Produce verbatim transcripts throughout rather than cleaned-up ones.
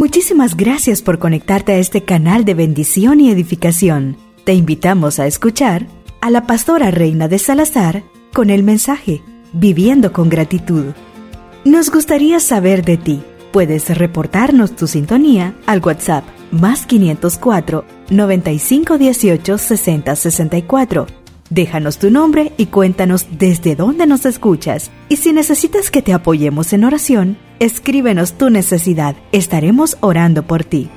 Muchísimas gracias por conectarte a este canal de bendición y edificación. Te invitamos a escuchar a la pastora Reina de Salazar con el mensaje Viviendo con Gratitud. Nos gustaría saber de ti. Puedes reportarnos tu sintonía al WhatsApp más quinientos cuatro, noventa y cinco dieciocho, sesenta sesenta y cuatro. Déjanos tu nombre y cuéntanos desde dónde nos escuchas. Y si necesitas que te apoyemos en oración, escríbenos tu necesidad. Estaremos orando por ti.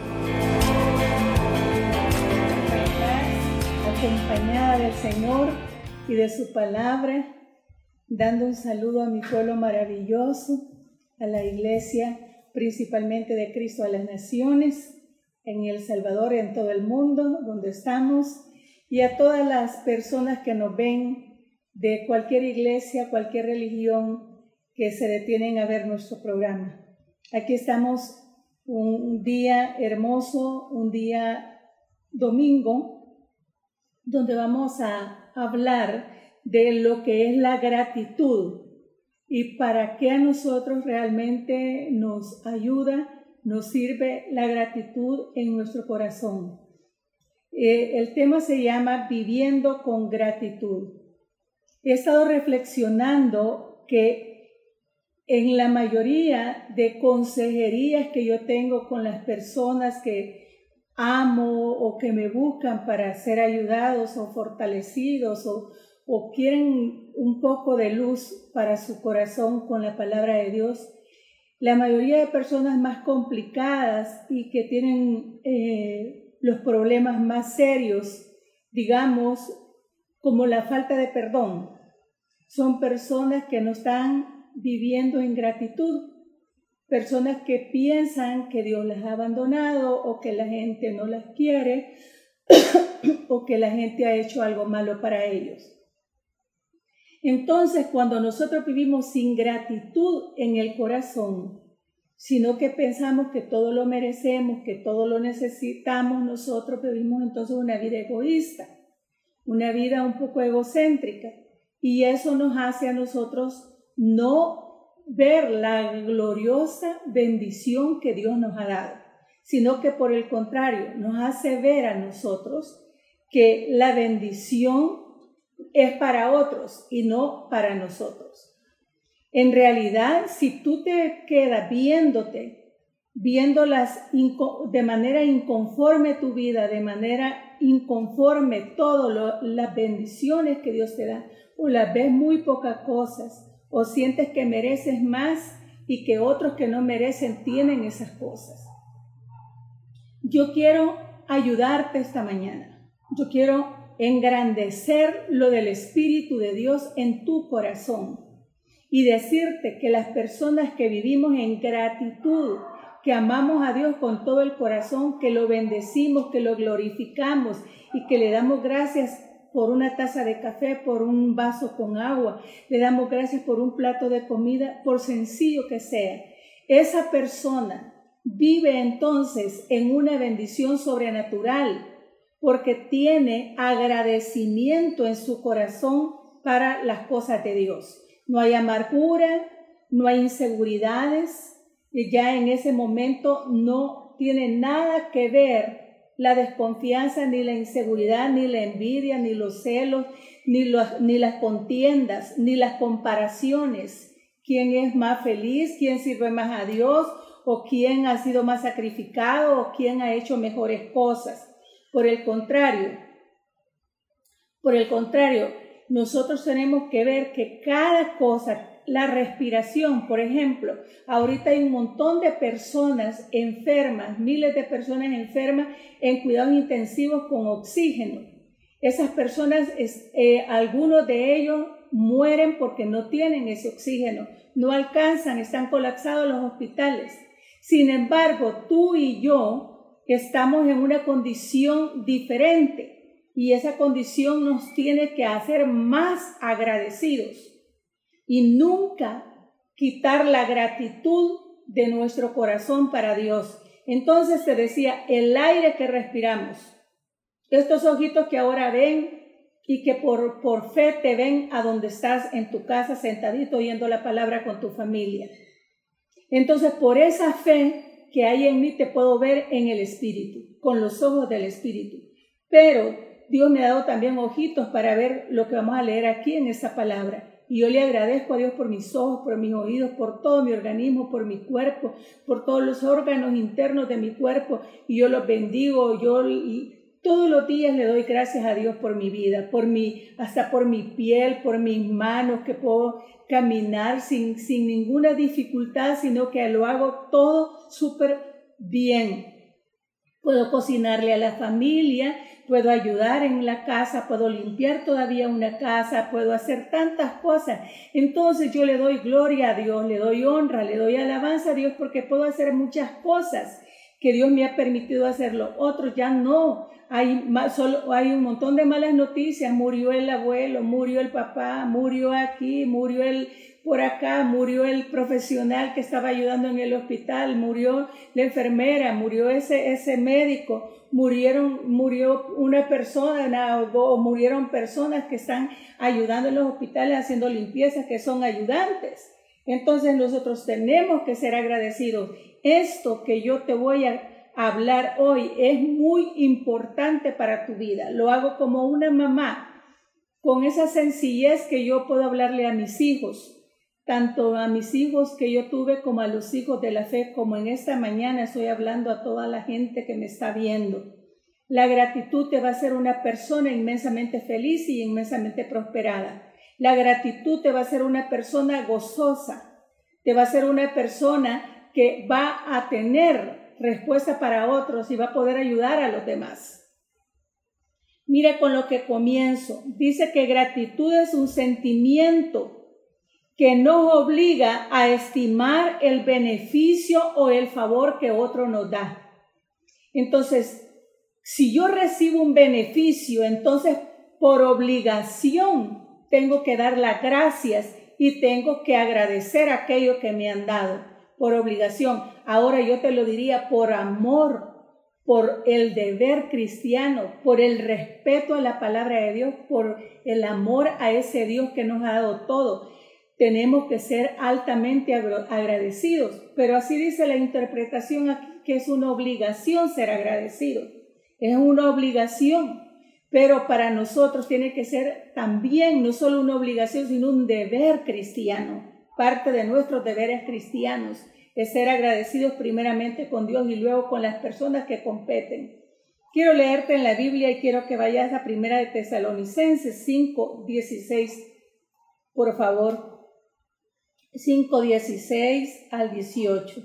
Acompañada del Señor y de su palabra, dando un saludo a mi pueblo maravilloso, a la iglesia, principalmente de Cristo a las Naciones, en El Salvador y en todo el mundo donde estamos, y a todas las personas que nos ven de cualquier iglesia, cualquier religión, que se detienen a ver nuestro programa. Aquí estamos un día hermoso, un día domingo, donde vamos a hablar de lo que es la gratitud y para qué a nosotros realmente nos ayuda, nos sirve la gratitud en nuestro corazón. Eh, el tema se llama Viviendo con Gratitud. He estado reflexionando que en la mayoría de consejerías que yo tengo con las personas que amo o que me buscan para ser ayudados o fortalecidos o, o quieren un poco de luz para su corazón con la palabra de Dios, la mayoría de personas más complicadas y que tienen eh, los problemas más serios, digamos, como la falta de perdón, son personas que no están viviendo en gratitud, personas que piensan que Dios las ha abandonado o que la gente no las quiere o que la gente ha hecho algo malo para ellos. Entonces, cuando nosotros vivimos sin gratitud en el corazón, sino que pensamos que todo lo merecemos, que todo lo necesitamos, nosotros vivimos entonces una vida egoísta, una vida un poco egocéntrica, y eso nos hace a nosotros no ver la gloriosa bendición que Dios nos ha dado, sino que por el contrario, nos hace ver a nosotros que la bendición es para otros y no para nosotros. En realidad, si tú te quedas viéndote, viéndolas de manera inconforme tu vida, de manera inconforme todas las bendiciones que Dios te da, o las ves muy pocas cosas, o sientes que mereces más y que otros que no merecen tienen esas cosas. Yo quiero ayudarte esta mañana. Yo quiero engrandecer lo del Espíritu de Dios en tu corazón y decirte que las personas que vivimos en gratitud, que amamos a Dios con todo el corazón, que lo bendecimos, que lo glorificamos y que le damos gracias por una taza de café, por un vaso con agua, le damos gracias por un plato de comida, por sencillo que sea. Esa persona vive entonces en una bendición sobrenatural porque tiene agradecimiento en su corazón para las cosas de Dios. No hay amargura, no hay inseguridades, y ya en ese momento no tiene nada que ver la desconfianza, ni la inseguridad, ni la envidia, ni los celos, ni, los, ni las contiendas, ni las comparaciones. ¿Quién es más feliz? ¿Quién sirve más a Dios? ¿O quién ha sido más sacrificado? ¿O quién ha hecho mejores cosas? Por el contrario, por el contrario, nosotros tenemos que ver que cada cosa, la respiración, por ejemplo, ahorita hay un montón de personas enfermas, miles de personas enfermas en cuidados intensivos con oxígeno. Esas personas, eh, algunos de ellos mueren porque no tienen ese oxígeno, no alcanzan, están colapsados los hospitales. Sin embargo, tú y yo estamos en una condición diferente. Y esa condición nos tiene que hacer más agradecidos y nunca quitar la gratitud de nuestro corazón para Dios. Entonces te decía, el aire que respiramos, estos ojitos que ahora ven y que por, por fe te ven a donde estás en tu casa sentadito oyendo la palabra con tu familia. Entonces por esa fe que hay en mí te puedo ver en el Espíritu, con los ojos del Espíritu. Pero Dios me ha dado también ojitos para ver lo que vamos a leer aquí en esta palabra. Y yo le agradezco a Dios por mis ojos, por mis oídos, por todo mi organismo, por mi cuerpo, por todos los órganos internos de mi cuerpo. Y yo los bendigo, yo todos los días le doy gracias a Dios por mi vida, por mi, hasta por mi piel, por mis manos, que puedo caminar sin, sin ninguna dificultad, sino que lo hago todo súper bien. Puedo cocinarle a la familia, puedo ayudar en la casa, puedo limpiar todavía una casa, puedo hacer tantas cosas. Entonces yo le doy gloria a Dios, le doy honra, le doy alabanza a Dios porque puedo hacer muchas cosas que Dios me ha permitido hacerlo. Otros ya no. Hay, solo, hay un montón de malas noticias. Murió el abuelo, murió el papá, murió aquí, murió el por acá, murió el profesional que estaba ayudando en el hospital, murió la enfermera, murió ese, ese médico, murieron, murió una persona o, o murieron personas que están ayudando en los hospitales haciendo limpieza, que son ayudantes. Entonces nosotros tenemos que ser agradecidos. Esto que yo te voy a hablar hoy es muy importante para tu vida. Lo hago como una mamá, con esa sencillez que yo puedo hablarle a mis hijos, tanto a mis hijos que yo tuve como a los hijos de la fe, como en esta mañana estoy hablando a toda la gente que me está viendo. La gratitud te va a hacer una persona inmensamente feliz y inmensamente prosperada. La gratitud te va a hacer una persona gozosa, te va a hacer una persona que va a tener respuesta para otros y va a poder ayudar a los demás. Mira con lo que comienzo. Dice que gratitud es un sentimiento que nos obliga a estimar el beneficio o el favor que otro nos da. Entonces, si yo recibo un beneficio, entonces por obligación tengo que dar las gracias y tengo que agradecer aquello que me han dado, por obligación. Ahora yo te lo diría por amor, por el deber cristiano, por el respeto a la palabra de Dios, por el amor a ese Dios que nos ha dado todo. Tenemos que ser altamente agradecidos, pero así dice la interpretación aquí, que es una obligación ser agradecido. Es una obligación, pero para nosotros tiene que ser también no solo una obligación, sino un deber cristiano. Parte de nuestros deberes cristianos es ser agradecidos primeramente con Dios y luego con las personas que competen. Quiero leerte en la Biblia y quiero que vayas a Primera de Tesalonicenses cinco, dieciséis, por favor. cinco, dieciséis al dieciocho.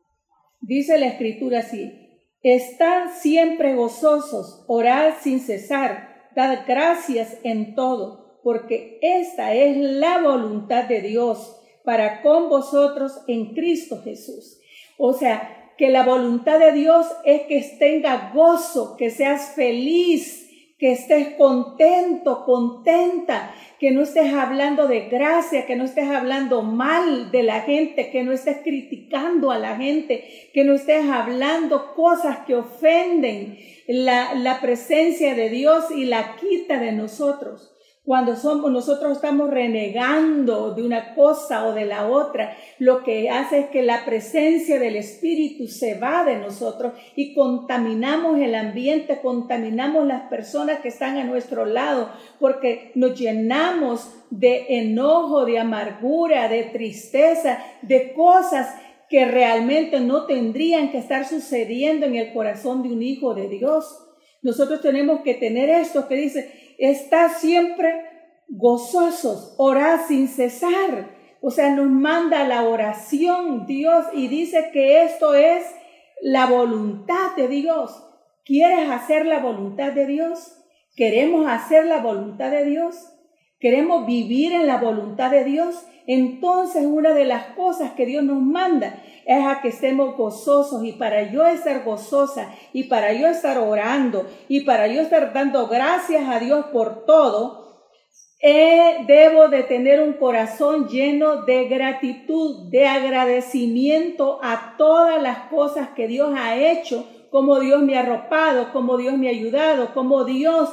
Dice la Escritura así: estad siempre gozosos, orad sin cesar, dad gracias en todo, porque esta es la voluntad de Dios para con vosotros en Cristo Jesús. O sea, que la voluntad de Dios es que tenga gozo, que seas feliz, que estés contento, contenta, que no estés hablando de gracia, que no estés hablando mal de la gente, que no estés criticando a la gente, que no estés hablando cosas que ofenden la, la presencia de Dios y la quita de nosotros. Cuando somos, nosotros estamos renegando de una cosa o de la otra, lo que hace es que la presencia del Espíritu se va de nosotros y contaminamos el ambiente, contaminamos las personas que están a nuestro lado, porque nos llenamos de enojo, de amargura, de tristeza, de cosas que realmente no tendrían que estar sucediendo en el corazón de un hijo de Dios. Nosotros tenemos que tener esto que dice: está siempre gozosos, orad sin cesar. O sea, nos manda la oración Dios y dice que esto es la voluntad de Dios. ¿Quieres hacer la voluntad de Dios? ¿Queremos hacer la voluntad de Dios? ¿Queremos vivir en la voluntad de Dios? Entonces una de las cosas que Dios nos manda es a que estemos gozosos, y para yo estar gozosa y para yo estar orando y para yo estar dando gracias a Dios por todo, eh, debo de tener un corazón lleno de gratitud, de agradecimiento a todas las cosas que Dios ha hecho, como Dios me ha arropado, como Dios me ha ayudado, como Dios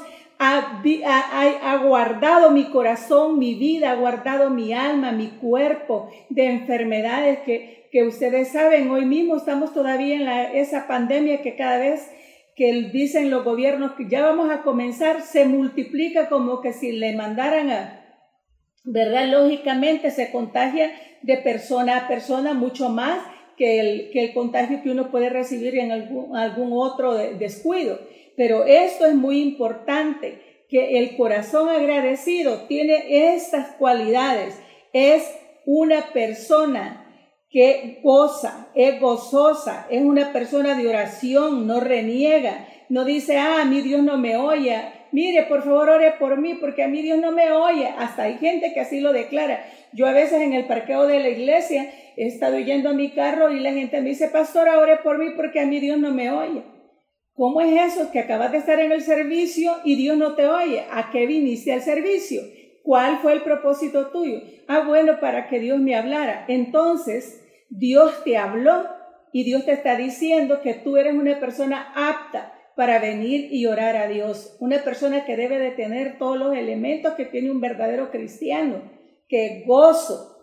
ha, ha, ha guardado mi corazón, mi vida, ha guardado mi alma, mi cuerpo de enfermedades que, que ustedes saben. Hoy mismo estamos todavía en la, esa pandemia que cada vez que dicen los gobiernos que ya vamos a comenzar, se multiplica como que si le mandaran a, ¿verdad? Lógicamente se contagia de persona a persona mucho más que el, que el contagio que uno puede recibir en algún, algún otro descuido. Pero esto es muy importante, que el corazón agradecido tiene estas cualidades. Es una persona que goza, es gozosa, es una persona de oración, no reniega, no dice, ah, a mí Dios no me oye, mire, por favor, ore por mí, porque a mí Dios no me oye. Hasta hay gente que así lo declara. Yo a veces en el parqueo de la iglesia he estado yendo a mi carro y la gente me dice, pastora, ore por mí, porque a mí Dios no me oye. ¿Cómo es eso? Que acabas de estar en el servicio y Dios no te oye. ¿A qué viniste al servicio? ¿Cuál fue el propósito tuyo? Ah, bueno, para que Dios me hablara. Entonces, Dios te habló y Dios te está diciendo que tú eres una persona apta para venir y orar a Dios. Una persona que debe de tener todos los elementos que tiene un verdadero cristiano. Que gozo,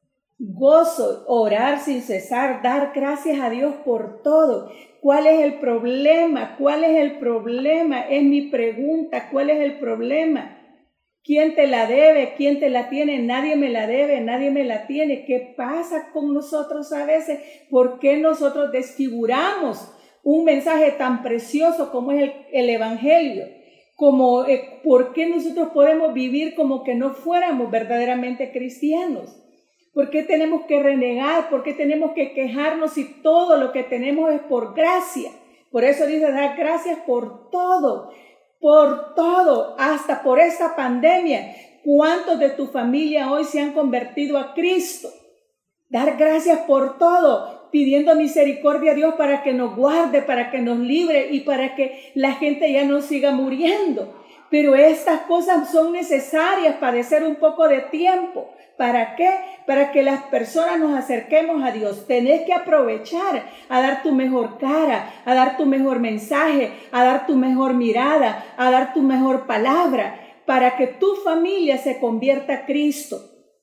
gozo, orar sin cesar, dar gracias a Dios por todo. ¿Cuál es el problema? ¿Cuál es el problema? Es mi pregunta. ¿Cuál es el problema? ¿Quién te la debe? ¿Quién te la tiene? Nadie me la debe, nadie me la tiene. ¿Qué pasa con nosotros a veces? ¿Por qué nosotros desfiguramos un mensaje tan precioso como es el, el Evangelio? Como, eh, ¿por qué nosotros podemos vivir como que no fuéramos verdaderamente cristianos? ¿Por qué tenemos que renegar? ¿Por qué tenemos que quejarnos si todo lo que tenemos es por gracia? Por eso dice, dar gracias por todo. Por todo, hasta por esta pandemia. ¿Cuántos de tu familia hoy se han convertido a Cristo? Dar gracias por todo, pidiendo misericordia a Dios para que nos guarde, para que nos libre y para que la gente ya no siga muriendo. Pero estas cosas son necesarias, padecer un poco de tiempo. ¿Para qué? Para que las personas nos acerquemos a Dios. Tenés que aprovechar a dar tu mejor cara, a dar tu mejor mensaje, a dar tu mejor mirada, a dar tu mejor palabra, para que tu familia se convierta a Cristo.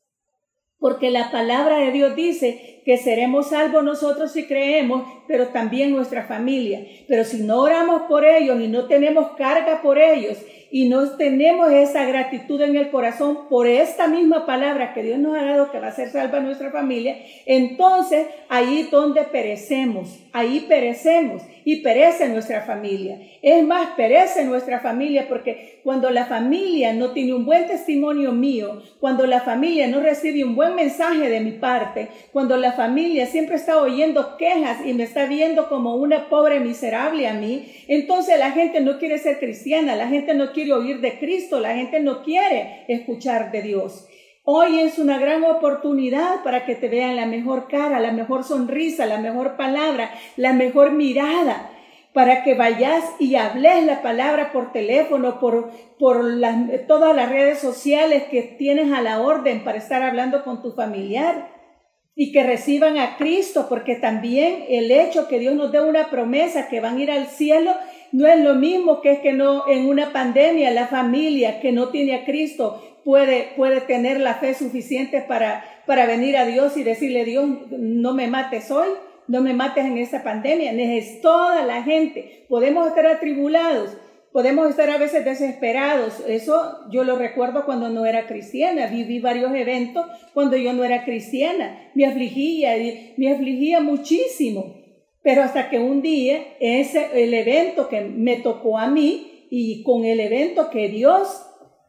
Porque la palabra de Dios dice que seremos salvos nosotros si creemos, pero también nuestra familia. Pero si no oramos por ellos y no tenemos carga por ellos y no tenemos esa gratitud en el corazón por esta misma palabra que Dios nos ha dado, que va a ser salva nuestra familia, entonces ahí donde perecemos, ahí perecemos y perece nuestra familia. Es más, perece nuestra familia porque cuando la familia no tiene un buen testimonio mío, cuando la familia no recibe un buen mensaje de mi parte, cuando la familia siempre está oyendo quejas y me está viendo como una pobre miserable a mí, entonces la gente no quiere ser cristiana, la gente no quiere oír de Cristo, la gente no quiere escuchar de Dios. Hoy es una gran oportunidad para que te vean la mejor cara, la mejor sonrisa, la mejor palabra, la mejor mirada, para que vayas y hables la palabra por teléfono, por, por las, todas las redes sociales que tienes a la orden para estar hablando con tu familiar y que reciban a Cristo, porque también el hecho que Dios nos dé una promesa que van a ir al cielo no es lo mismo que es que no en una pandemia la familia que no tiene a Cristo puede, puede tener la fe suficiente para, para venir a Dios y decirle, Dios, no me mates hoy, no me mates en esta pandemia. Es toda la gente. Podemos estar atribulados, podemos estar a veces desesperados. Eso yo lo recuerdo cuando no era cristiana. Viví varios eventos cuando yo no era cristiana. Me afligía, me afligía muchísimo. Pero hasta que un día, ese, el evento que me tocó a mí y con el evento que Dios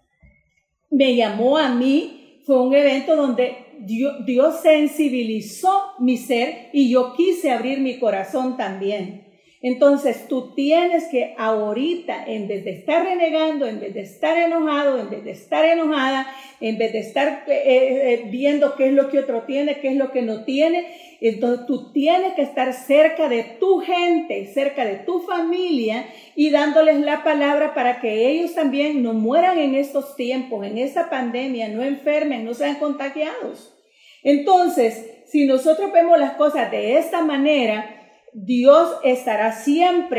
me llamó a mí, fue un evento donde Dios, Dios sensibilizó mi ser y yo quise abrir mi corazón también. Entonces tú tienes que ahorita, en vez de estar renegando, en vez de estar enojado, en vez de estar enojada, en vez de estar eh, eh, viendo qué es lo que otro tiene, qué es lo que no tiene, entonces tú tienes que estar cerca de tu gente, cerca de tu familia y dándoles la palabra para que ellos también no mueran en estos tiempos, en esta pandemia, no enfermen, no sean contagiados. Entonces, si nosotros vemos las cosas de esta manera, Dios estará siempre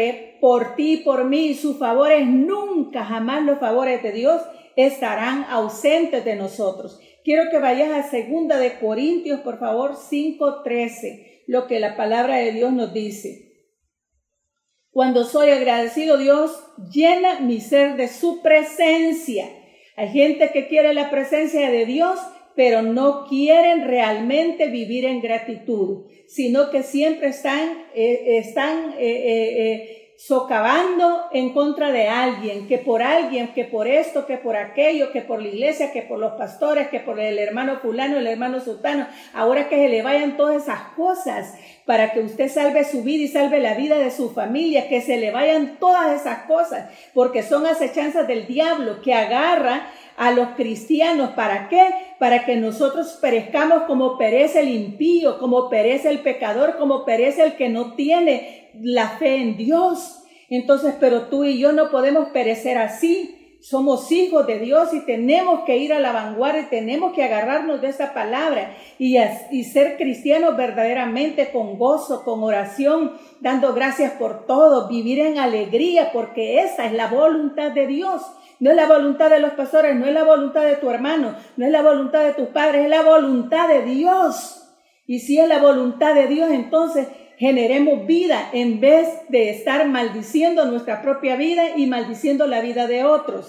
por ti, por mí, sus favores nunca, jamás los favores de Dios estarán ausentes de nosotros. Quiero que vayas a segunda de Corintios, por favor, cinco trece, lo que la palabra de Dios nos dice. Cuando soy agradecido, Dios llena mi ser de su presencia. Hay gente que quiere la presencia de Dios, pero no quieren realmente vivir en gratitud, sino que siempre están, eh, están eh, eh, eh, socavando en contra de alguien, que por alguien, que por esto, que por aquello, que por la iglesia, que por los pastores, que por el hermano fulano, el hermano sultano. Ahora que se le vayan todas esas cosas para que usted salve su vida y salve la vida de su familia, que se le vayan todas esas cosas, porque son acechanzas del diablo que agarra a los cristianos. ¿Para qué? Para que nosotros perezcamos como perece el impío, como perece el pecador, como perece el que no tiene la fe en Dios. Entonces, pero tú y yo no podemos perecer así. Somos hijos de Dios y tenemos que ir a la vanguardia y tenemos que agarrarnos de esa palabra y, y ser cristianos verdaderamente con gozo, con oración, dando gracias por todo, vivir en alegría, porque esa es la voluntad de Dios. No es la voluntad de los pastores, no es la voluntad de tu hermano, no es la voluntad de tus padres, es la voluntad de Dios. Y si es la voluntad de Dios, entonces generemos vida en vez de estar maldiciendo nuestra propia vida y maldiciendo la vida de otros.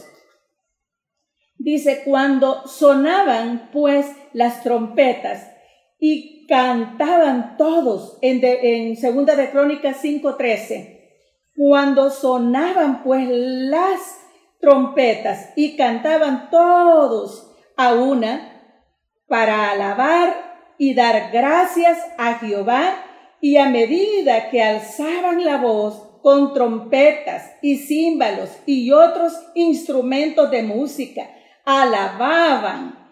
Dice, cuando sonaban pues las trompetas y cantaban todos, en, de, en segunda de Crónicas cinco trece, cuando sonaban pues las trompetas y cantaban todos a una para alabar y dar gracias a Jehová, y a medida que alzaban la voz con trompetas y címbalos y otros instrumentos de música, alababan,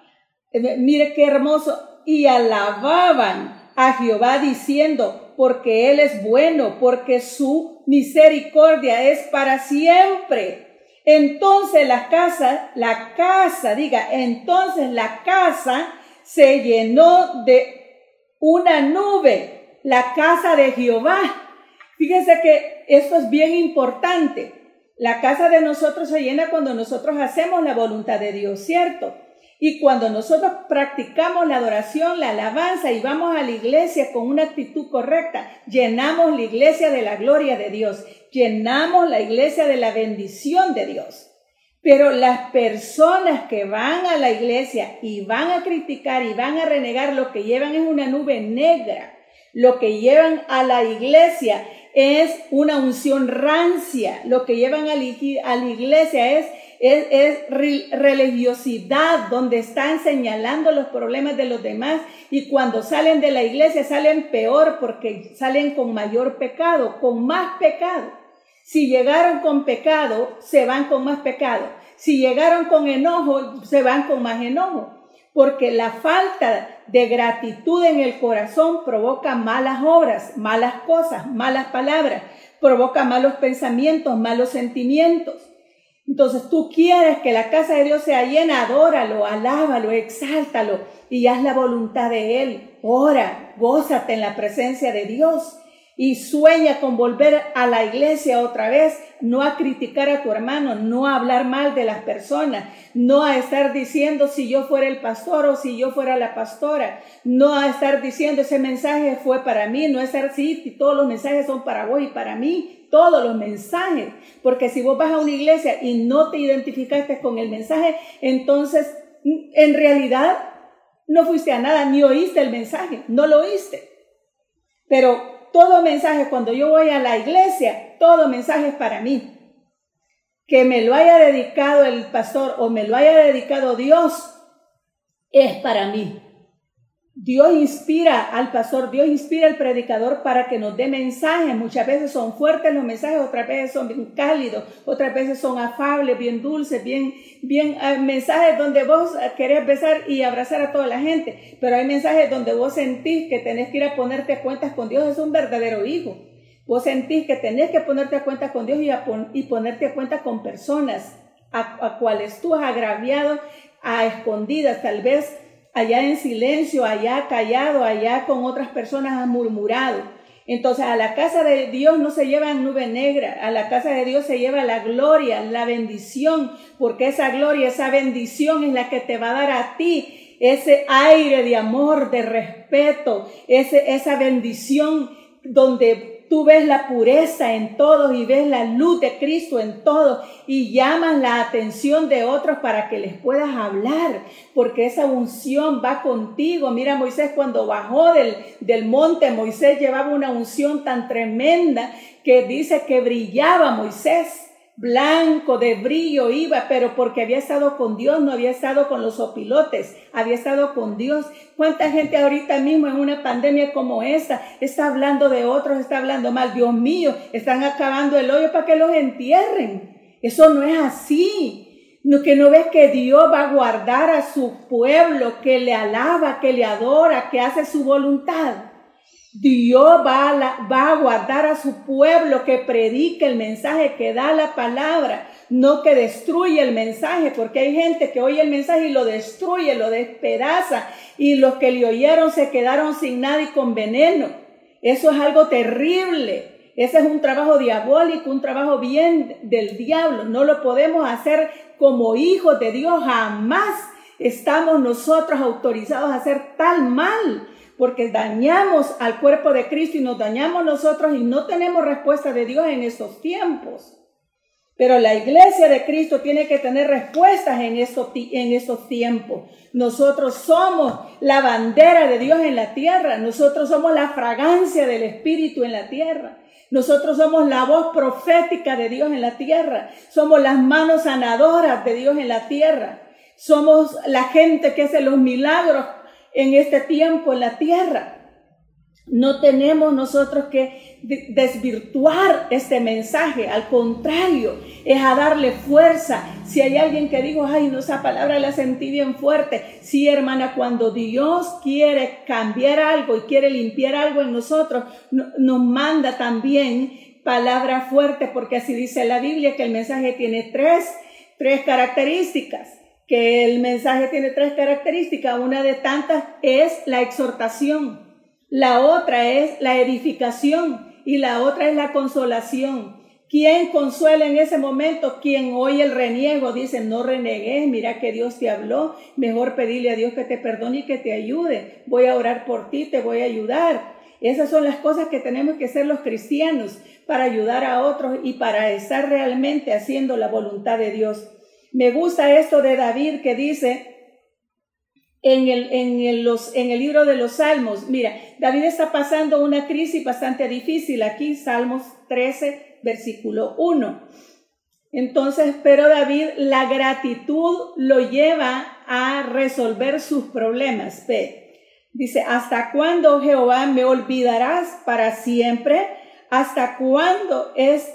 mire qué hermoso, y alababan a Jehová diciendo, porque Él es bueno, porque su misericordia es para siempre. Entonces la casa, la casa, diga, entonces la casa se llenó de una nube, la casa de Jehová. Fíjense que esto es bien importante. La casa de nosotros se llena cuando nosotros hacemos la voluntad de Dios, ¿cierto? Y cuando nosotros practicamos la adoración, la alabanza y vamos a la iglesia con una actitud correcta, llenamos la iglesia de la gloria de Dios, llenamos la iglesia de la bendición de Dios. Pero las personas que van a la iglesia y van a criticar y van a renegar, lo que llevan es una nube negra. Lo que llevan a la iglesia es una unción rancia. Lo que llevan a la iglesia es, es, es religiosidad, donde están señalando los problemas de los demás. Y cuando salen de la iglesia salen peor, porque salen con mayor pecado, con más pecado. Si llegaron con pecado, se van con más pecado. Si llegaron con enojo, se van con más enojo. Porque la falta de gratitud en el corazón provoca malas obras, malas cosas, malas palabras, provoca malos pensamientos, malos sentimientos. Entonces tú quieres que la casa de Dios sea llena, adóralo, alábalo, exáltalo y haz la voluntad de Él. Ora, gózate en la presencia de Dios y sueña con volver a la iglesia otra vez, no a criticar a tu hermano, no a hablar mal de las personas, no a estar diciendo si yo fuera el pastor o si yo fuera la pastora, no a estar diciendo ese mensaje fue para mí, no estar así, todos los mensajes son para vos y para mí, todos los mensajes, porque si vos vas a una iglesia y no te identificaste con el mensaje, entonces en realidad no fuiste a nada, ni oíste el mensaje, no lo oíste. Pero todo mensaje, cuando yo voy a la iglesia, todo mensaje es para mí. Que me lo haya dedicado el pastor o me lo haya dedicado Dios, es para mí. Dios inspira al pastor, Dios inspira al predicador para que nos dé mensajes. Muchas veces son fuertes los mensajes, otras veces son bien cálidos, otras veces son afables, bien dulces, bien, bien uh, mensajes donde vos querés besar y abrazar a toda la gente. Pero hay mensajes donde vos sentís que tenés que ir a ponerte a cuentas con Dios. Es un verdadero hijo. Vos sentís que tenés que ponerte a cuentas con Dios y, a pon, y ponerte a cuentas con personas a, a cuales tú has agraviado a escondidas, tal vez allá en silencio, allá callado, allá con otras personas has murmurado. Entonces a la casa de Dios no se lleva nube negra, a la casa de Dios se lleva la gloria, la bendición, porque esa gloria, esa bendición es la que te va a dar a ti ese aire de amor, de respeto, ese, esa bendición donde tú ves la pureza en todos y ves la luz de Cristo en todos y llamas la atención de otros para que les puedas hablar, porque esa unción va contigo. Mira, Moisés cuando bajó del, del monte, Moisés llevaba una unción tan tremenda que dice que brillaba Moisés. Blanco de brillo iba, pero porque había estado con Dios, no había estado con los opilotes, había estado con Dios. ¿Cuánta gente ahorita mismo en una pandemia como esta está hablando de otros, está hablando mal? Dios mío, están acabando el hoyo para que los entierren. Eso no es así. No, que no ves que Dios va a guardar a su pueblo, que le alaba, que le adora, que hace su voluntad. Dios va a, la, va a guardar a su pueblo que predique el mensaje, que da la palabra, no que destruye el mensaje, porque hay gente que oye el mensaje y lo destruye, lo despedaza, y los que le oyeron se quedaron sin nada y con veneno. Eso es algo terrible. Ese es un trabajo diabólico, un trabajo bien del diablo. No lo podemos hacer como hijos de Dios. Jamás estamos nosotros autorizados a hacer tal mal, porque dañamos al cuerpo de Cristo y nos dañamos nosotros y no tenemos respuesta de Dios en estos tiempos. Pero la iglesia de Cristo tiene que tener respuestas en estos, en estos tiempos. Nosotros somos la bandera de Dios en la tierra. Nosotros somos la fragancia del Espíritu en la tierra. Nosotros somos la voz profética de Dios en la tierra. Somos las manos sanadoras de Dios en la tierra. Somos la gente que hace los milagros en este tiempo en la tierra. No tenemos nosotros que desvirtuar este mensaje, al contrario, es a darle fuerza. Si hay alguien que dijo, ay, no, esa palabra la sentí bien fuerte. Sí, hermana, cuando Dios quiere cambiar algo y quiere limpiar algo en nosotros, no, nos manda también palabra fuerte, porque así dice la Biblia, que el mensaje tiene tres, tres características. Que el mensaje tiene tres características. Una de tantas es la exhortación, la otra es la edificación y la otra es la consolación. ¿Quién consuela en ese momento? Quien oye el reniego, dice, no renegues, mira que Dios te habló, mejor pedirle a Dios que te perdone y que te ayude. Voy a orar por ti, te voy a ayudar. Esas son las cosas que tenemos que hacer los cristianos para ayudar a otros y para estar realmente haciendo la voluntad de Dios. Me gusta esto de David que dice en el, en, el, los, en el libro de los Salmos. Mira, David está pasando una crisis bastante difícil. Aquí, Salmos trece, versículo uno. Entonces, pero David, la gratitud lo lleva a resolver sus problemas. Ve, dice, ¿hasta cuándo, Jehová, me olvidarás para siempre? ¿Hasta cuándo es,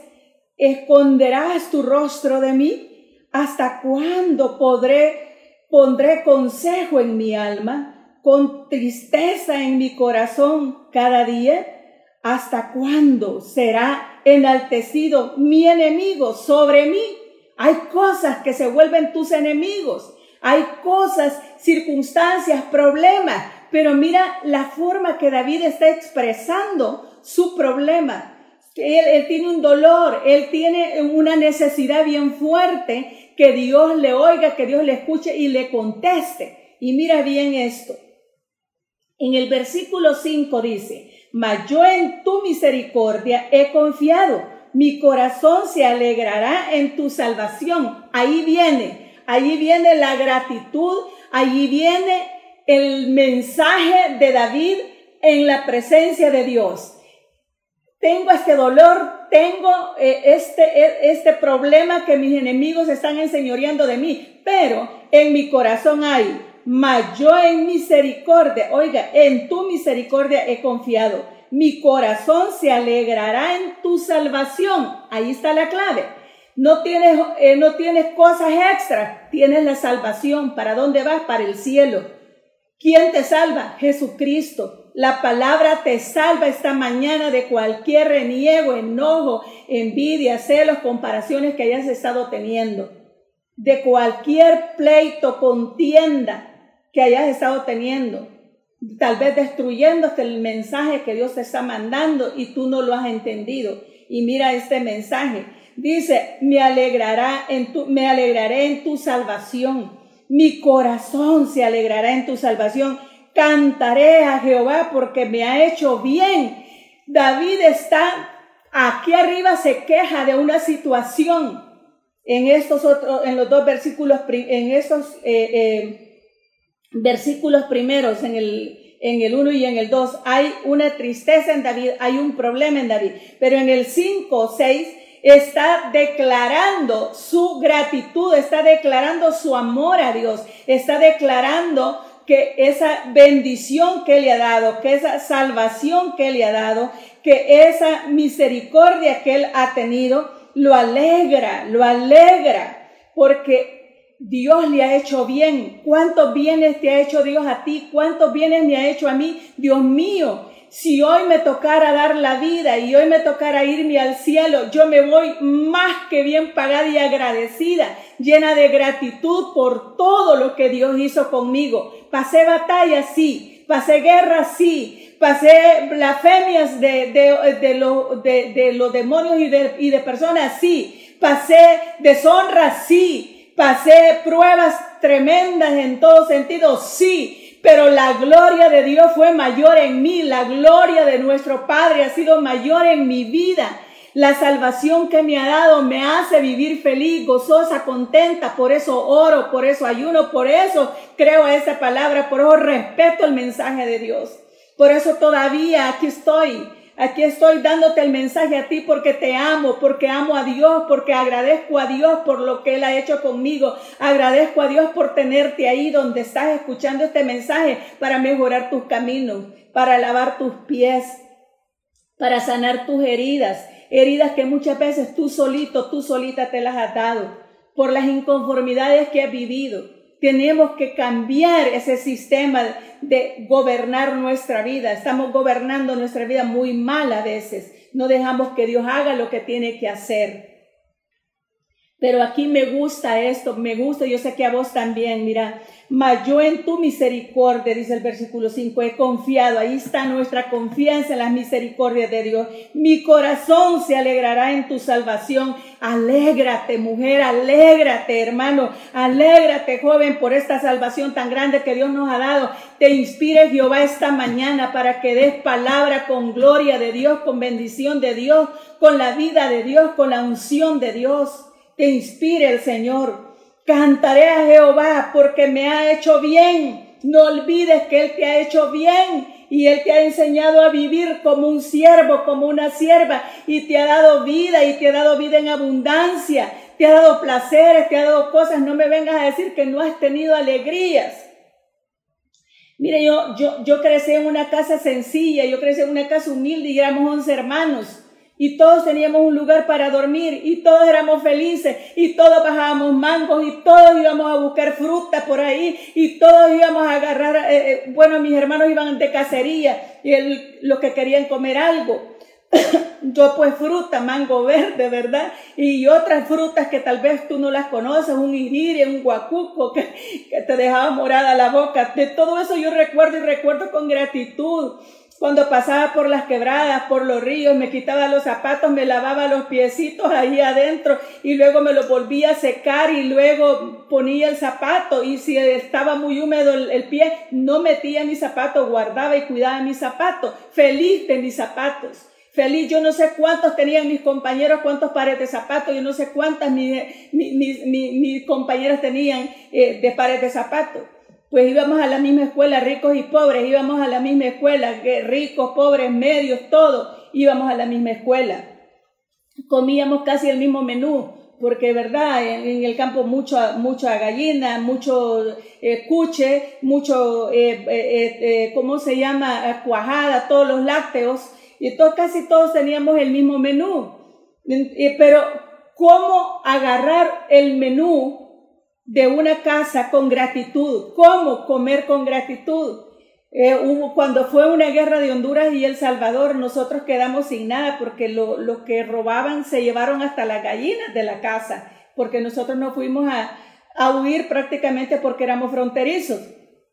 esconderás tu rostro de mí? ¿Hasta cuándo podré, pondré consejo en mi alma, con tristeza en mi corazón cada día? ¿Hasta cuándo será enaltecido mi enemigo sobre mí? Hay cosas que se vuelven tus enemigos. Hay cosas, circunstancias, problemas. Pero mira la forma que David está expresando su problema. Él, él tiene un dolor, él tiene una necesidad bien fuerte, que Dios le oiga, que Dios le escuche y le conteste. Y mira bien esto. En el versículo cinco dice, mas yo en tu misericordia he confiado, mi corazón se alegrará en tu salvación. Ahí viene, ahí viene la gratitud, ahí viene el mensaje de David en la presencia de Dios. Tengo este dolor, tengo eh, este, este problema que mis enemigos están enseñoreando de mí, pero en mi corazón hay, mas yo en misericordia, oiga, en tu misericordia he confiado. Mi corazón se alegrará en tu salvación. Ahí está la clave. No tienes, eh, no tienes cosas extras, tienes la salvación. ¿Para dónde vas? Para el cielo. ¿Quién te salva? Jesucristo. La palabra te salva esta mañana de cualquier reniego, enojo, envidia, celos, comparaciones que hayas estado teniendo. De cualquier pleito, contienda que hayas estado teniendo. tal vez destruyéndote el mensaje que Dios te está mandando y tú no lo has entendido. Y mira este mensaje, dice, me alegrará en tu, me alegraré en tu salvación, mi corazón se alegrará en tu salvación, cantaré a Jehová porque me ha hecho bien. David está aquí arriba, se queja de una situación. En estos otros, en los dos versículos, en estos eh, eh, versículos primeros, en el, en el uno y en el dos, hay una tristeza en David, hay un problema en David. Pero en el cinco, seis, está declarando su gratitud, está declarando su amor a Dios, está declarando que esa bendición que Él le ha dado, que esa salvación que Él le ha dado, que esa misericordia que Él ha tenido, lo alegra, lo alegra, porque Dios le ha hecho bien. ¿Cuántos bienes te ha hecho Dios a ti? ¿Cuántos bienes me ha hecho a mí? Dios mío, si hoy me tocara dar la vida y hoy me tocara irme al cielo, yo me voy más que bien pagada y agradecida, llena de gratitud por todo lo que Dios hizo conmigo. Pasé batalla, sí, pasé guerra, sí, pasé blasfemias de, de, de, lo, de, de los demonios y de, y de personas, sí, pasé deshonra, sí, pasé pruebas tremendas en todo sentido, sí, pero la gloria de Dios fue mayor en mí, la gloria de nuestro Padre ha sido mayor en mi vida. La salvación que me ha dado me hace vivir feliz, gozosa, contenta. Por eso oro, por eso ayuno, por eso creo a esa palabra, por eso respeto el mensaje de Dios. Por eso todavía aquí estoy, aquí estoy dándote el mensaje a ti porque te amo, porque amo a Dios, porque agradezco a Dios por lo que Él ha hecho conmigo. Agradezco a Dios por tenerte ahí donde estás escuchando este mensaje para mejorar tus caminos, para lavar tus pies, para sanar tus heridas. Heridas que muchas veces tú solito, tú solita te las has dado por las inconformidades que has vivido. Tenemos que cambiar ese sistema de gobernar nuestra vida. Estamos gobernando nuestra vida muy mal a veces. No dejamos que Dios haga lo que tiene que hacer. Pero aquí me gusta esto, me gusta, yo sé que a vos también, mira, mas yo en tu misericordia, dice el versículo cinco, he confiado. Ahí está nuestra confianza en las misericordias de Dios. Mi corazón se alegrará en tu salvación. Alégrate, mujer, alégrate, hermano, alégrate, joven, por esta salvación tan grande que Dios nos ha dado. Te inspire Jehová esta mañana para que des palabra con gloria de Dios, con bendición de Dios, con la vida de Dios, con la unción de Dios. Te inspire el Señor. Cantaré a Jehová porque me ha hecho bien. No olvides que Él te ha hecho bien y Él te ha enseñado a vivir como un siervo, como una sierva, y te ha dado vida y te ha dado vida en abundancia. Te ha dado placeres, te ha dado cosas. No me vengas a decir que no has tenido alegrías. Mire, yo, yo, yo crecí en una casa sencilla, yo crecí en una casa humilde y éramos once hermanos. Y todos teníamos un lugar para dormir y todos éramos felices y todos bajábamos mangos y todos íbamos a buscar fruta por ahí y todos íbamos a agarrar, eh, bueno, mis hermanos iban de cacería y el, los que querían comer algo. Yo pues fruta, mango verde, ¿verdad? Y otras frutas que tal vez tú no las conoces, un iriria, un guacuco que, que te dejaba morada la boca. De todo eso yo recuerdo y recuerdo con gratitud. Cuando pasaba por las quebradas, por los ríos, me quitaba los zapatos, me lavaba los piecitos ahí adentro y luego me los volvía a secar y luego ponía el zapato, y si estaba muy húmedo el, el pie, no metía mis zapatos, guardaba y cuidaba mis zapatos, feliz de mis zapatos. Feliz, yo no sé cuántos tenían mis compañeros, cuántos pares de zapatos, yo no sé cuántas mis, mis, mis, mis, mis compañeras tenían eh, de pares de zapatos. Pues íbamos a la misma escuela, ricos y pobres, íbamos a la misma escuela, ricos, pobres, medios, todos, íbamos a la misma escuela. Comíamos casi el mismo menú, porque verdad, en, en el campo mucha, mucha gallina, mucho eh, cuche, mucho, eh, eh, eh, ¿cómo se llama? Cuajada, todos los lácteos, y todos, casi todos teníamos el mismo menú. Eh, pero, ¿cómo agarrar el menú de una casa con gratitud? ¿Cómo comer con gratitud? Eh, hubo, cuando fue una guerra de Honduras y El Salvador, nosotros quedamos sin nada porque lo, lo que robaban se llevaron hasta las gallinas de la casa, porque nosotros no fuimos a, a huir prácticamente porque éramos fronterizos.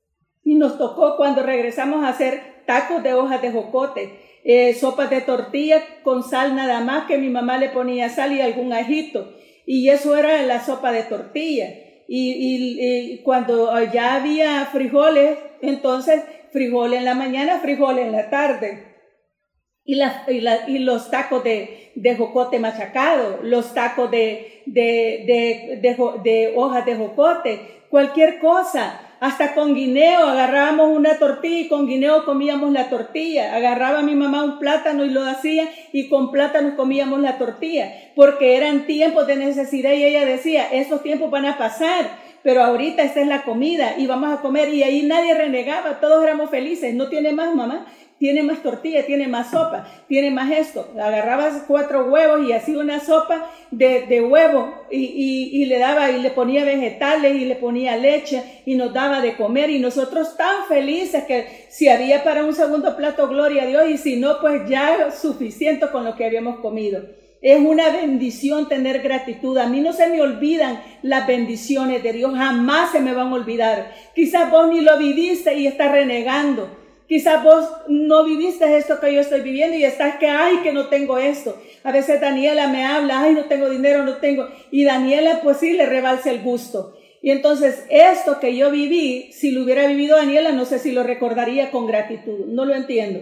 Y nos tocó cuando regresamos a hacer tacos de hojas de jocote, eh, sopas de tortilla con sal nada más, que mi mamá le ponía sal y algún ajito. Y eso era la sopa de tortilla. Y, y, y cuando ya había frijoles, entonces frijoles en la mañana, frijoles en la tarde. Y, la, y, la, y los tacos de, de jocote machacado, los tacos de, de, de, de, de hojas de jocote, cualquier cosa. Hasta con guineo, agarrábamos una tortilla y con guineo comíamos la tortilla. Agarraba a mi mamá un plátano y lo hacía y con plátano comíamos la tortilla. Porque eran tiempos de necesidad y ella decía, esos tiempos van a pasar, pero ahorita esta es la comida y vamos a comer. Y ahí nadie renegaba, todos éramos felices. No tiene más, mamá. Tiene más tortilla, tiene más sopa, tiene más esto. Agarrabas cuatro huevos y hacía una sopa de, de huevo y, y, y le daba y le ponía vegetales y le ponía leche y nos daba de comer. Y nosotros tan felices que si había para un segundo plato, gloria a Dios, y si no, pues ya suficiente con lo que habíamos comido. Es una bendición tener gratitud. A mí no se me olvidan las bendiciones de Dios, jamás se me van a olvidar. Quizás vos ni lo viviste y estás renegando. Quizás vos no viviste esto que yo estoy viviendo y estás que, ay, que no tengo esto. A veces Daniela me habla, ay, no tengo dinero, no tengo. Y Daniela, pues sí, le rebalsa el gusto. Y entonces, esto que yo viví, si lo hubiera vivido Daniela, no sé si lo recordaría con gratitud. No lo entiendo.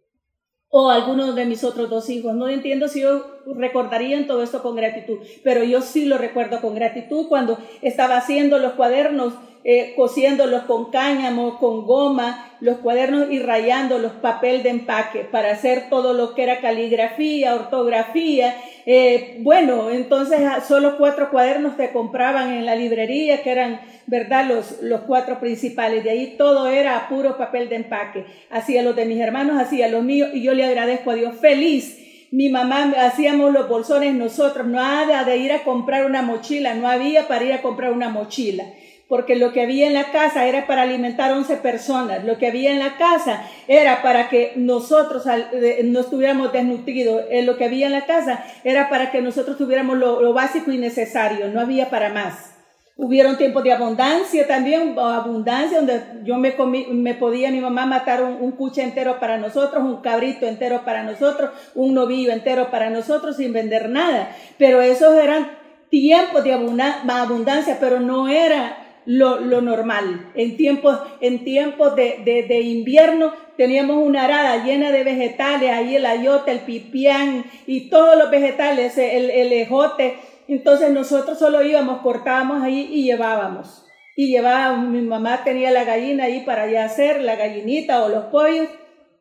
O algunos de mis otros dos hijos. No entiendo si yo recordaría todo esto con gratitud. Pero yo sí lo recuerdo con gratitud cuando estaba haciendo los cuadernos, eh, cosiéndolos con cáñamo, con goma, los cuadernos y rayando los papel de empaque para hacer todo lo que era caligrafía, ortografía. Eh, bueno, entonces solo cuatro cuadernos te compraban en la librería, que eran, ¿verdad?, los, los cuatro principales. De ahí todo era puro papel de empaque. Hacía los de mis hermanos, hacía los míos, y yo le agradezco a Dios. Feliz. Mi mamá, hacíamos los bolsones nosotros, nada de ir a comprar una mochila, no había para ir a comprar una mochila. Porque lo que había en la casa era para alimentar once personas, lo que había en la casa era para que nosotros no estuviéramos desnutridos, lo que había en la casa era para que nosotros tuviéramos lo, lo básico y necesario, no había para más. Hubieron tiempos de abundancia también, abundancia, donde yo me, comí, me podía mi mamá matar un, un cuche entero para nosotros, un cabrito entero para nosotros, un novillo entero para nosotros sin vender nada. Pero esos eran tiempos de abundancia, pero no era Lo, lo normal. En tiempos, en tiempos de, de, de invierno teníamos una arada llena de vegetales, ahí el ayote, el pipián y todos los vegetales, el, el ejote. Entonces nosotros solo íbamos, cortábamos ahí y llevábamos. Y llevábamos, mi mamá tenía la gallina ahí para allá hacer, la gallinita o los pollos.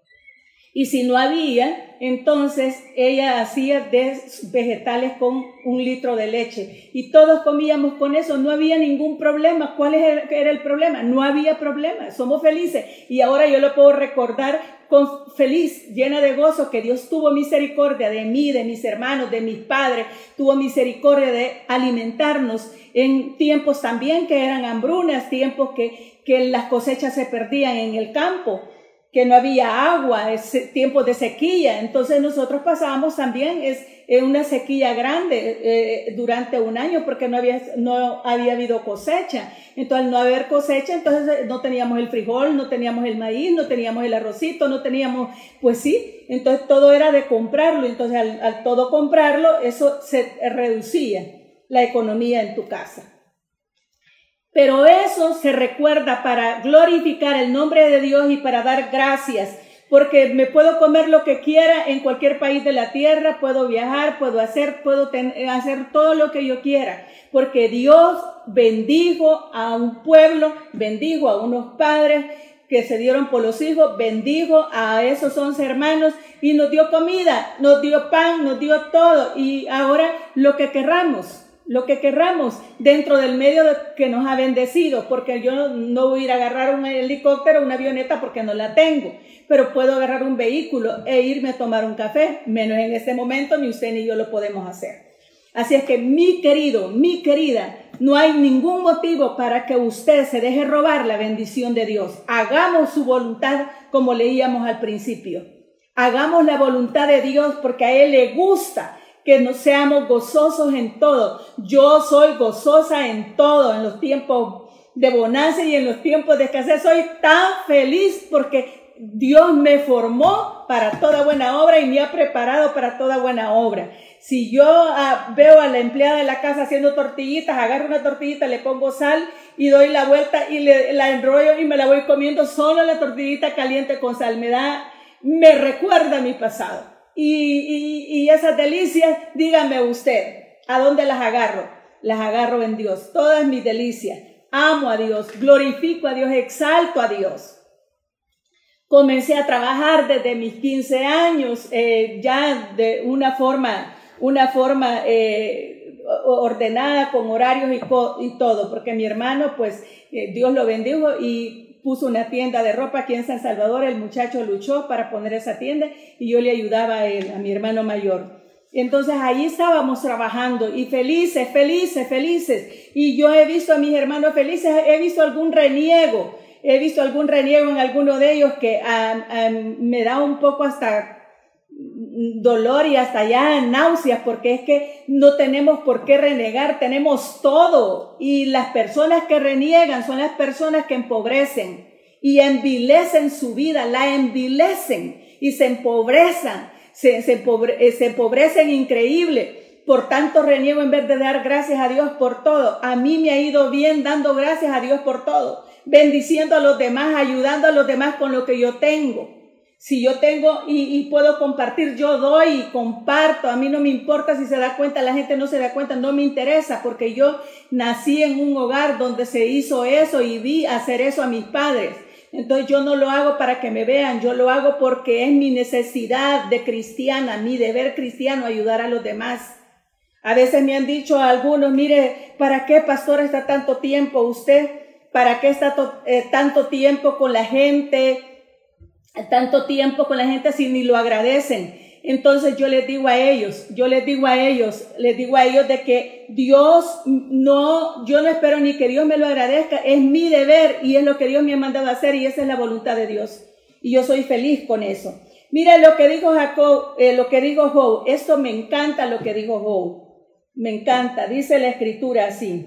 Y si no había, entonces ella hacía de vegetales con un litro de leche. Y todos comíamos con eso, no había ningún problema. ¿Cuál era el problema? No había problema, somos felices. Y ahora yo lo puedo recordar con feliz, llena de gozo, que Dios tuvo misericordia de mí, de mis hermanos, de mis padres. Tuvo misericordia de alimentarnos en tiempos también que eran hambrunas, tiempos que, que las cosechas se perdían en el campo, que no había agua, es tiempo de sequía. Entonces nosotros pasábamos también es, en una sequía grande eh, durante un año porque no había, no había habido cosecha. Entonces al no haber cosecha, entonces no teníamos el frijol, no teníamos el maíz, no teníamos el arrocito, no teníamos, pues sí, entonces todo era de comprarlo. Entonces al, al todo comprarlo, eso se reducía la economía en tu casa. Pero eso se recuerda para glorificar el nombre de Dios y para dar gracias, porque me puedo comer lo que quiera en cualquier país de la tierra, puedo viajar, puedo hacer, puedo ten, hacer todo lo que yo quiera, porque Dios bendijo a un pueblo, bendijo a unos padres que se dieron por los hijos, bendijo a esos once hermanos y nos dio comida, nos dio pan, nos dio todo, y ahora lo que querramos. Lo que querramos dentro del medio de que nos ha bendecido, porque yo no, no voy a ir a agarrar un helicóptero o una avioneta porque no la tengo, pero puedo agarrar un vehículo e irme a tomar un café, menos en este momento ni usted ni yo lo podemos hacer. Así es que mi querido, mi querida, no hay ningún motivo para que usted se deje robar la bendición de Dios. Hagamos su voluntad como leíamos al principio. Hagamos la voluntad de Dios porque a Él le gusta que nos seamos gozosos en todo. Yo soy gozosa en todo, en los tiempos de bonanza y en los tiempos de escasez. Soy tan feliz porque Dios me formó para toda buena obra y me ha preparado para toda buena obra. Si yo uh, veo a la empleada de la casa haciendo tortillitas, agarro una tortillita, le pongo sal y doy la vuelta y le, la enrollo y me la voy comiendo solo la tortillita caliente con sal. Me da, me recuerda mi pasado. Y, y, y esas delicias, dígame usted, ¿a dónde las agarro? Las agarro en Dios. Todas mis delicias. Amo a Dios, glorifico a Dios, exalto a Dios. Comencé a trabajar desde mis quince años, eh, ya de una forma, una forma eh, ordenada, con horarios y, co y todo, porque mi hermano, pues, eh, Dios lo bendijo y puso una tienda de ropa aquí en San Salvador. El muchacho luchó para poner esa tienda y yo le ayudaba a él, a mi hermano mayor. Entonces ahí estábamos trabajando y felices, felices, felices. Y yo he visto a mis hermanos felices, he visto algún reniego. He visto algún reniego en alguno de ellos que um, um, me da un poco hasta dolor y hasta ya náuseas, porque es que no tenemos por qué renegar, tenemos todo. Y las personas que reniegan son las personas que empobrecen y envilecen su vida, la envilecen y se empobrecen, se, se, empobre, se empobrecen increíble. Por tanto reniego en vez de dar gracias a Dios por todo. A mí me ha ido bien dando gracias a Dios por todo, bendiciendo a los demás, ayudando a los demás con lo que yo tengo. Si yo tengo y, y puedo compartir, yo doy y comparto. A mí no me importa si se da cuenta, la gente no se da cuenta, no me interesa, porque yo nací en un hogar donde se hizo eso y vi hacer eso a mis padres. Entonces yo no lo hago para que me vean, yo lo hago porque es mi necesidad de cristiana, mi deber cristiano, ayudar a los demás. A veces me han dicho a algunos, mire, ¿para qué, pastor, está tanto tiempo usted? ¿Para qué está eh, tanto tiempo con la gente? Tanto tiempo con la gente si ni lo agradecen. Entonces yo les digo a ellos, yo les digo a ellos, les digo a ellos de que Dios no, yo no espero ni que Dios me lo agradezca, es mi deber y es lo que Dios me ha mandado a hacer y esa es la voluntad de Dios. Y yo soy feliz con eso. Mira lo que dijo Jacob, eh, lo que dijo Job, esto me encanta lo que dijo Job. Me encanta, dice la escritura así.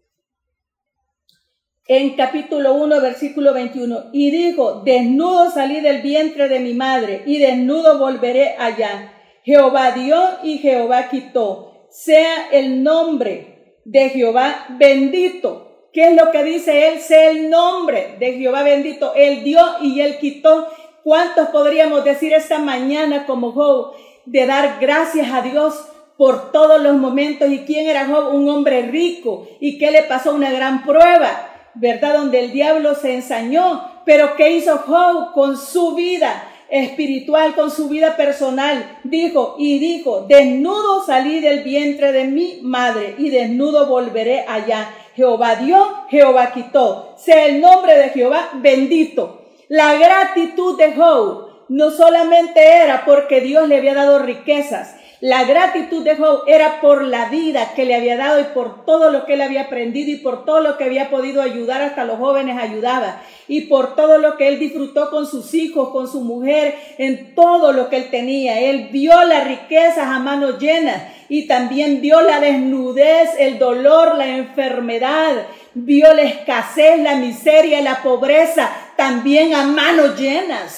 En capítulo uno, versículo veintiuno. Y dijo, desnudo salí del vientre de mi madre, y desnudo volveré allá. Jehová dio y Jehová quitó. Sea el nombre de Jehová bendito. ¿Qué es lo que dice él? Sea el nombre de Jehová bendito. Él dio y él quitó. ¿Cuántos podríamos decir esta mañana como Job de dar gracias a Dios por todos los momentos? ¿Y quién era Job? Un hombre rico. ¿Y qué le pasó? Una gran prueba, ¿verdad? Donde el diablo se ensañó. Pero ¿qué hizo Job con su vida espiritual, con su vida personal? Dijo, y dijo, desnudo salí del vientre de mi madre y desnudo volveré allá. Jehová dio, Jehová quitó. Sea el nombre de Jehová bendito. La gratitud de Job no solamente era porque Dios le había dado riquezas. La gratitud de Job era por la vida que le había dado y por todo lo que él había aprendido y por todo lo que había podido ayudar, hasta los jóvenes ayudaba, y por todo lo que él disfrutó con sus hijos, con su mujer, en todo lo que él tenía. Él vio las riquezas a manos llenas y también vio la desnudez, el dolor, la enfermedad, vio la escasez, la miseria, la pobreza, también a manos llenas.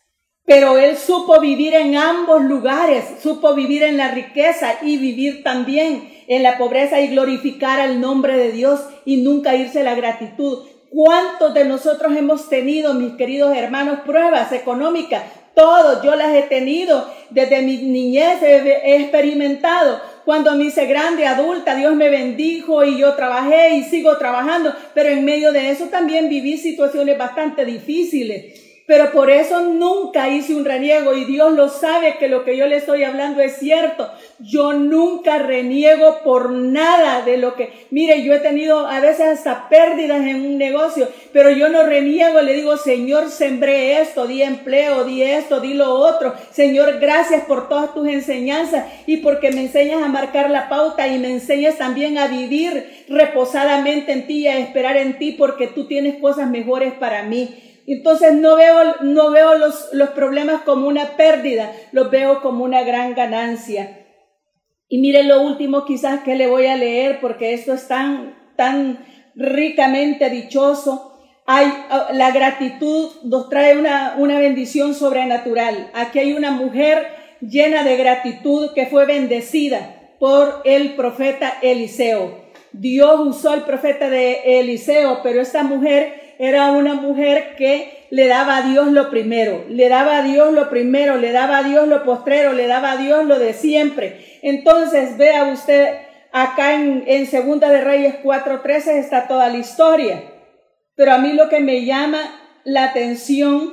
Pero él supo vivir en ambos lugares, supo vivir en la riqueza y vivir también en la pobreza y glorificar al nombre de Dios y nunca irse la gratitud. ¿Cuántos de nosotros hemos tenido, mis queridos hermanos, pruebas económicas? Todos, yo las he tenido, desde mi niñez he, he experimentado. Cuando me hice grande, adulta, Dios me bendijo y yo trabajé y sigo trabajando, pero en medio de eso también viví situaciones bastante difíciles. Pero por eso nunca hice un reniego y Dios lo sabe que lo que yo le estoy hablando es cierto. Yo nunca reniego por nada de lo que... Mire, yo he tenido a veces hasta pérdidas en un negocio, pero yo no reniego, le digo, Señor, sembré esto, di empleo, di esto, di lo otro. Señor, gracias por todas tus enseñanzas y porque me enseñas a marcar la pauta y me enseñas también a vivir reposadamente en ti y a esperar en ti porque tú tienes cosas mejores para mí. Entonces no veo, no veo los, los problemas como una pérdida, los veo como una gran ganancia. Y miren lo último quizás que le voy a leer, porque esto es tan, tan ricamente dichoso. Hay, la gratitud nos trae una, una bendición sobrenatural. Aquí hay una mujer llena de gratitud que fue bendecida por el profeta Eliseo. Dios usó al profeta de Eliseo, pero esta mujer era una mujer que le daba a Dios lo primero, le daba a Dios lo primero, le daba a Dios lo postrero, le daba a Dios lo de siempre. Entonces vea usted, acá en, en Segunda de Reyes cuatro trece está toda la historia. Pero a mí lo que me llama la atención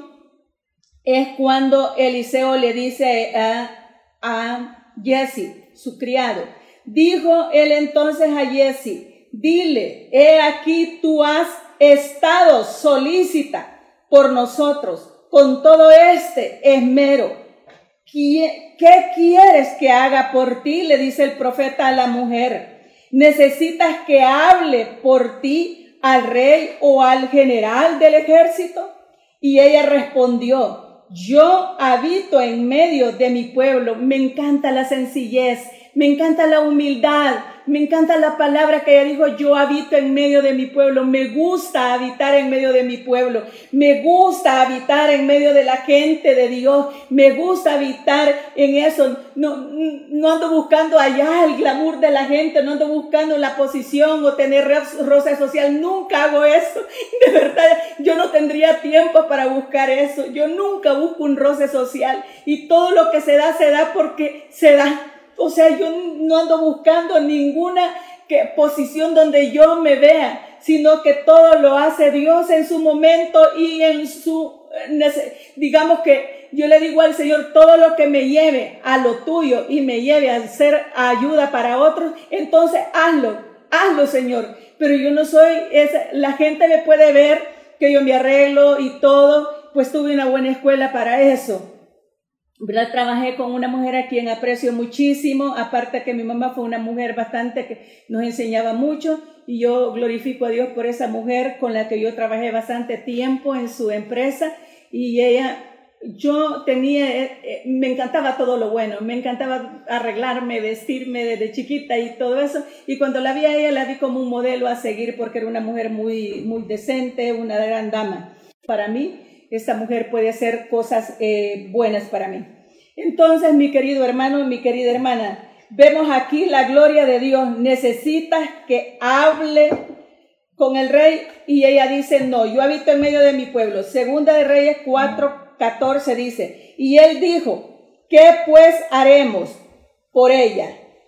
es cuando Eliseo le dice a, a Giezi, su criado. Dijo él entonces a Giezi, dile, he aquí tú has estado solícita por nosotros con todo este esmero. ¿Qué, qué quieres que haga por ti? Le dice el profeta a la mujer. ¿Necesitas que hable por ti al rey o al general del ejército? Y ella respondió, yo habito en medio de mi pueblo. Me encanta la sencillez, me encanta la humildad, me encanta la palabra que ella dijo, yo habito en medio de mi pueblo. Me gusta habitar en medio de mi pueblo, me gusta habitar en medio de la gente de Dios, me gusta habitar en eso. No, no ando buscando allá el glamour de la gente, no ando buscando la posición o tener roce social, nunca hago eso. De verdad, yo no tendría tiempo para buscar eso. Yo nunca busco un roce social y todo lo que se da, se da porque se da. O sea, yo no ando buscando ninguna que, posición donde yo me vea, sino que todo lo hace Dios en su momento y en su, digamos que yo le digo al Señor, todo lo que me lleve a lo tuyo y me lleve a ser ayuda para otros, entonces hazlo, hazlo, Señor. Pero yo no soy esa, la gente me puede ver que yo me arreglo y todo, pues tuve una buena escuela para eso. ¿Verdad? Trabajé con una mujer a quien aprecio muchísimo, aparte que mi mamá fue una mujer bastante que nos enseñaba mucho y yo glorifico a Dios por esa mujer con la que yo trabajé bastante tiempo en su empresa y ella, yo tenía, eh, me encantaba todo lo bueno, me encantaba arreglarme, vestirme desde chiquita y todo eso y cuando la vi a ella la vi como un modelo a seguir porque era una mujer muy, muy decente, una gran dama. Para mí, esta mujer puede hacer cosas eh, buenas para mí. Entonces, mi querido hermano, mi querida hermana, vemos aquí la gloria de Dios. Necesitas que hable con el rey y ella dice, no, yo habito en medio de mi pueblo. Segunda de Reyes cuatro catorce dice, y él dijo, ¿qué pues haremos por ella?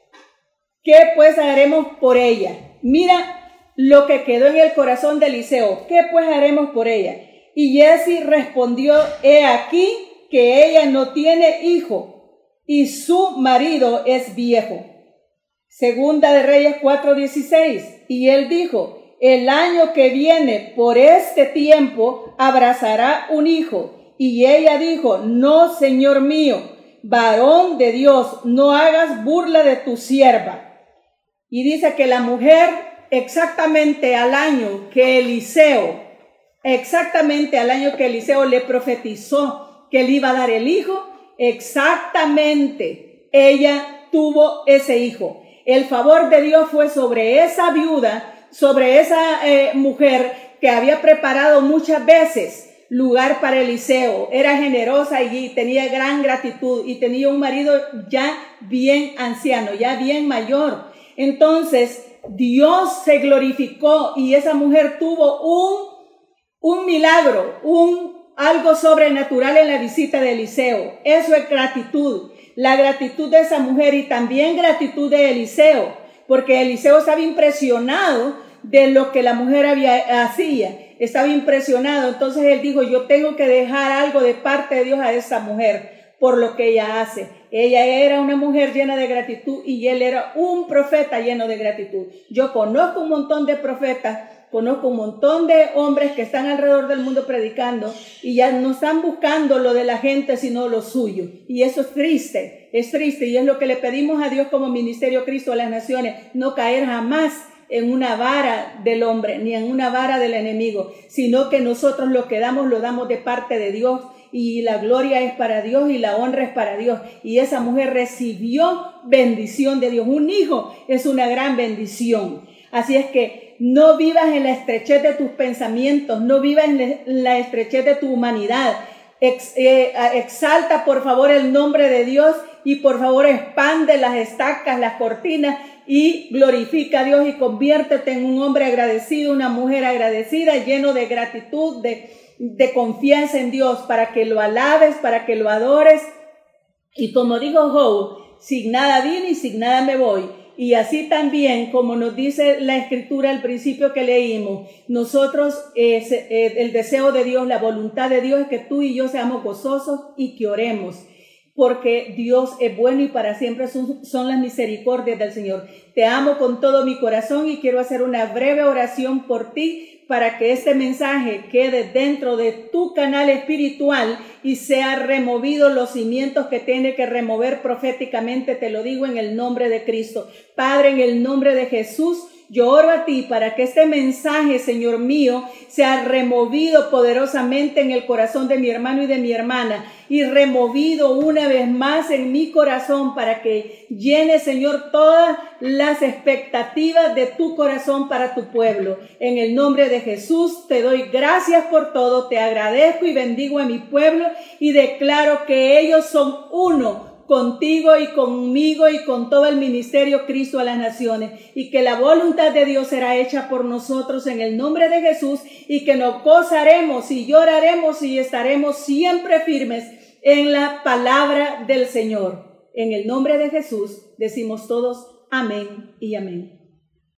¿Qué pues haremos por ella? Mira lo que quedó en el corazón de Eliseo. ¿Qué pues haremos por ella? Y Giezi respondió, he aquí que ella no tiene hijo y su marido es viejo. Segunda de Reyes cuatro dieciséis. Y él dijo, el año que viene por este tiempo abrazará un hijo. Y ella dijo, no, señor mío, varón de Dios, no hagas burla de tu sierva. Y dice que la mujer exactamente al año que Eliseo Exactamente al año que Eliseo le profetizó que le iba a dar el hijo, exactamente ella tuvo ese hijo. El favor de Dios fue sobre esa viuda, sobre esa eh, mujer que había preparado muchas veces lugar para Eliseo. Era generosa y tenía gran gratitud y tenía un marido ya bien anciano, ya bien mayor. Entonces Dios se glorificó y esa mujer tuvo un Un milagro, un algo sobrenatural en la visita de Eliseo. Eso es gratitud. La gratitud de esa mujer y también gratitud de Eliseo, porque Eliseo estaba impresionado de lo que la mujer había, hacía. Estaba impresionado. Entonces él dijo, yo tengo que dejar algo de parte de Dios a esa mujer por lo que ella hace. Ella era una mujer llena de gratitud y él era un profeta lleno de gratitud. Yo conozco un montón de profetas. Conozco un montón de hombres que están alrededor del mundo predicando y ya no están buscando lo de la gente, sino lo suyo. Y eso es triste, es triste. Y es lo que le pedimos a Dios como Ministerio Cristo a las Naciones, no caer jamás en una vara del hombre, ni en una vara del enemigo, sino que nosotros lo que damos, lo damos de parte de Dios. Y la gloria es para Dios y la honra es para Dios. Y esa mujer recibió bendición de Dios. Un hijo es una gran bendición. Así es que no vivas en la estrechez de tus pensamientos, no vivas en la estrechez de tu humanidad. Ex, eh, exalta por favor el nombre de Dios y por favor expande las estacas, las cortinas y glorifica a Dios y conviértete en un hombre agradecido, una mujer agradecida, lleno de gratitud, de, de confianza en Dios, para que lo alabes, para que lo adores. Y como dijo Job, sin nada vine y sin nada me voy. Y así también, como nos dice la escritura al principio que leímos, nosotros, eh, eh, el deseo de Dios, la voluntad de Dios es que tú y yo seamos gozosos y que oremos, porque Dios es bueno y para siempre son, son las misericordias del Señor. Te amo con todo mi corazón y quiero hacer una breve oración por ti, para que este mensaje quede dentro de tu canal espiritual y sea removido los cimientos que tiene que remover proféticamente. Te lo digo en el nombre de Cristo. Padre, en el nombre de Jesús, yo oro a ti para que este mensaje, Señor mío, sea removido poderosamente en el corazón de mi hermano y de mi hermana y removido una vez más en mi corazón para que llene, Señor, todas las expectativas de tu corazón para tu pueblo. En el nombre de Jesús te doy gracias por todo, te agradezco y bendigo a mi pueblo y declaro que ellos son uno contigo y conmigo y con todo el ministerio Cristo a las naciones, y que la voluntad de Dios será hecha por nosotros en el nombre de Jesús, y que nos gozaremos y lloraremos y estaremos siempre firmes en la palabra del Señor. En el nombre de Jesús decimos todos amén y amén.